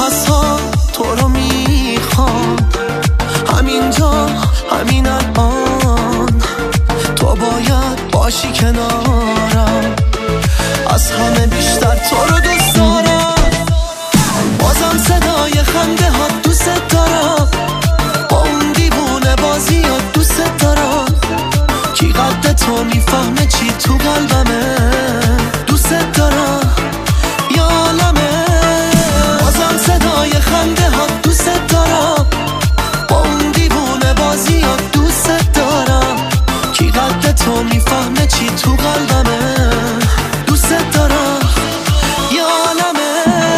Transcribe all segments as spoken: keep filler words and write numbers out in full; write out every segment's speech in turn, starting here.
نفس‌ها تو رو میخوان، همینجا همین الان تو باید باشی کنارم. از همه بیشتر تو رو دوست دارم. بازم صدای خنده ها دوست دارم. با اون دیوونه بازی ها دوست دارم. کی قد تو میفهمه چی تو قلبمه. دوست دارم یا عالمه. بازم صدای خنده ها دوست دارم. با اون دیوونه بازی ها دوست دارم. کی قد تو میفهمه چی تو قلبمه. دوست دارم یا عالمه.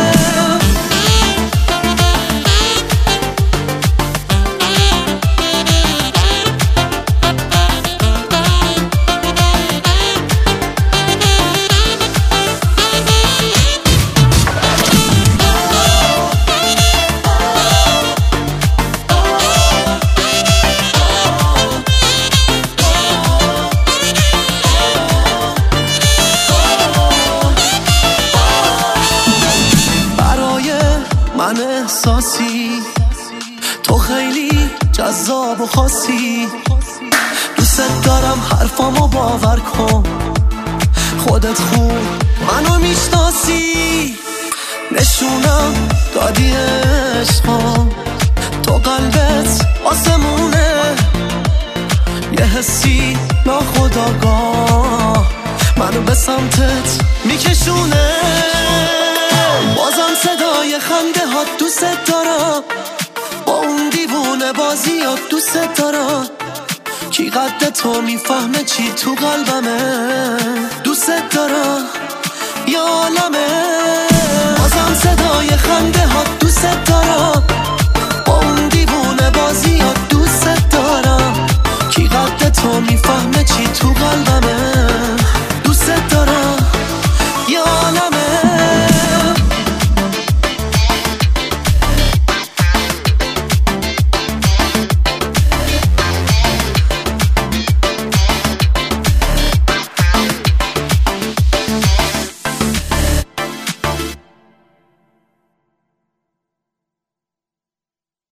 من احساسی تو خیلی جذاب و خاصی. دوست دارم حرفامو باور کن. خودت خوب منو میشناسی. نشونم دادی عشقم. تو قلبت آسمونه. یه حسی ناخودآگاه منو به سمتت میکشونه. بازم صدای خنده ها دوست دارم. با اون دیوونه بازی ها دوست دارم. کی قد تو میفهمه چی تو قلبمه. دوست دارم یا عالمه. بازم صدای خنده ها دوست